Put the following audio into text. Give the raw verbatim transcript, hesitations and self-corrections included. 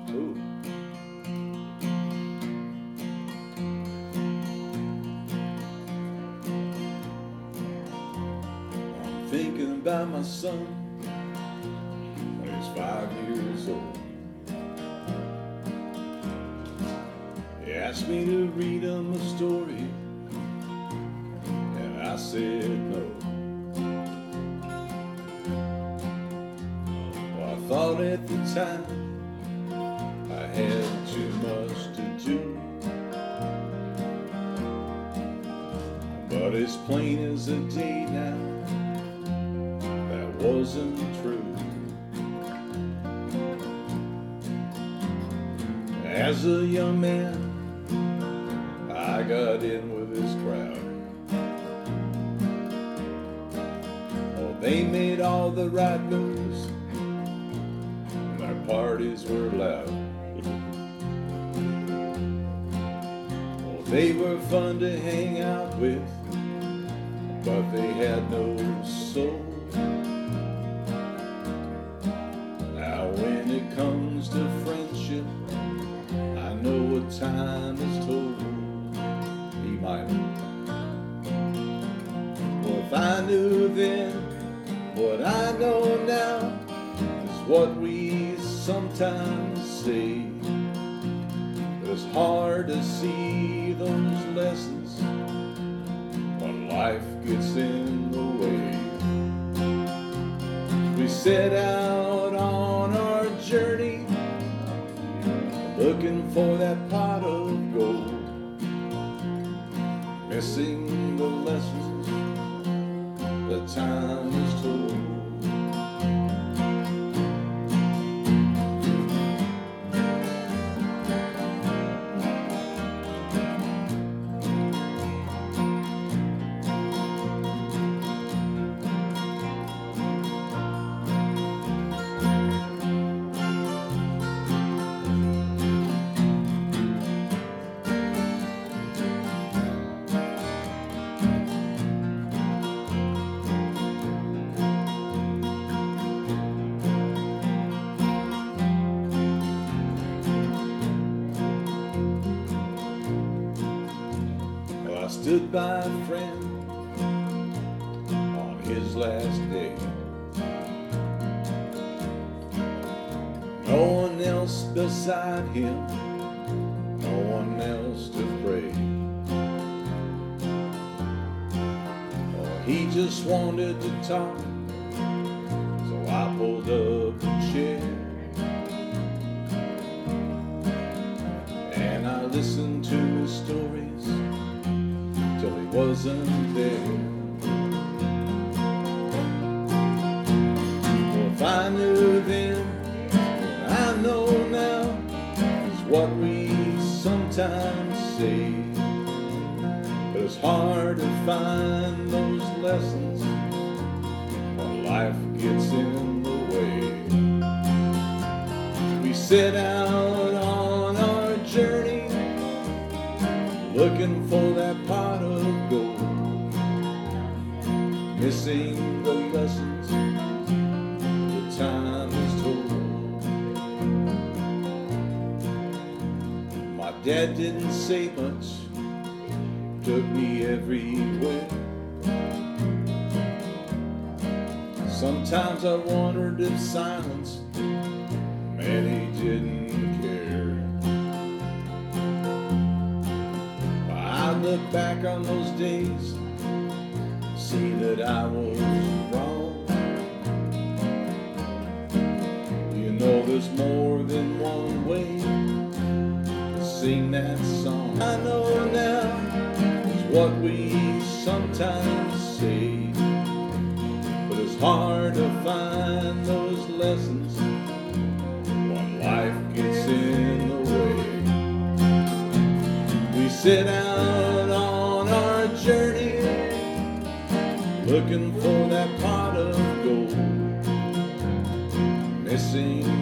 Ooh. I'm thinking about my son when he's five years old. He asked me to read him a story, and I said no. Well, I thought at the time I had too much to do, but as plain as a day now, that wasn't true. As a young man, I got in with this crowd. Oh, they made all the right moves, and our parties were loud. Oh, they were fun to hang out with, but they had no soul. Now when it comes to friendship, I know what time is told. He might. Well, if I knew then what I know now is what we sometimes say. It's hard to see those lessons when life gets in the way. We set out on our journey, looking for that pot of gold, missing the lessons that time has told. I stood by a friend on his last day. No one else beside him, no one else to pray. Oh, he just wanted to talk, so I pulled up a chair and I listened to his stories till he wasn't there. Well, if I knew then what I know now is what we sometimes say. But it's hard to find those lessons when life gets in the way. We set out on our journey, looking for that pot of gold, missing the lessons the time has told. My dad didn't say much, took me everywhere. Sometimes I wondered if silence meant he didn't care. I look back on those days, see that I was wrong. You know there's more than one way to sing that song. I know now is what we sometimes say, but it's hard to find those lessons when life gets in the way. We set out on our journey, looking for that pot of gold, missing